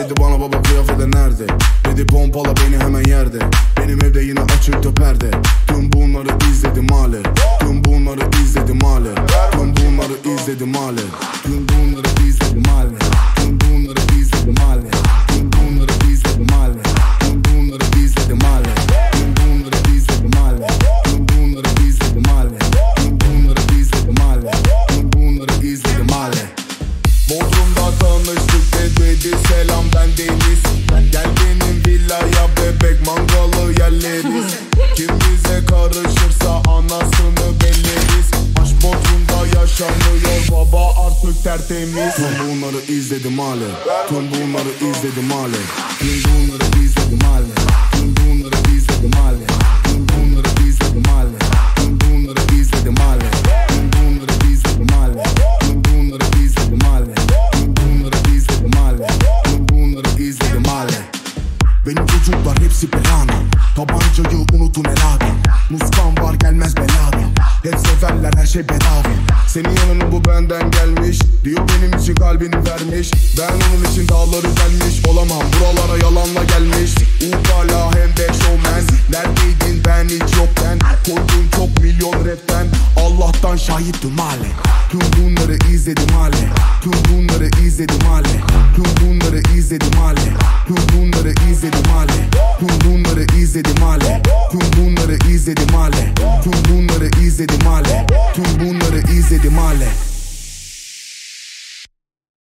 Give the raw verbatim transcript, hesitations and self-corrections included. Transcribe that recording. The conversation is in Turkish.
Dedi bana baba kıyafeti nerede? Dedi pompala beni hemen yerde. Benim evde yine açıktı perde. Tüm bunları izledim hale. Tüm bunları izledim hale. Tüm bunları izledim hale. Tüm bunları izledim hale. Tüm bunları izledim hale. Tüm bunları izledim hale. Tüm bunları izledim hale. Tüm bunları izledim hale. Tüm bunları izledim hale. Tüm bunları izledim hale. Tüm bunları izledim hale. Bodrum'da tanıştık dedi selam ben Deniz. Gel benim villaya bebek mangalı yerleriz. Kim bize karışırsa anasını belleriz. Aşk Bodrum'da yaşanıyor baba artık tertemiz. Tüm bunları izledim hale. Tüm bunları izledim hale. Tüm bunları izledim hale. Tüm bunları izledim hale. Tüm bunları izledim hale. Tüm bunları izledim hale. Tüm bunları izledim hale. Tüm bunları izledim hale. Tüm bunları izledim hale. Tüm bunları izledim hale. Benim çocuklar hepsi belana. Tabancayı unutun elada. Muskan var gelmez belada. Hep severler her şey bedava. Senin yanına bu benden gelmiş. Diyor benim için kalbini vermiş. Ben onun için dağları delmiş. Olamam buralara yalanla gelmiş. Ukala hem de showman. Neredeydin ben hiç yokken. Koydum çok milyon rapten. Allah'tan şahittim hale. Tüm bunları izledim hale. Tüm bunları izledim hale. Tüm bunları izledim hale. Tüm bunları izledim hale. Tüm bunları izledim hale. Tüm bunları izledim hale. Tüm bunları izledim hale. Tüm bunları izledim hale.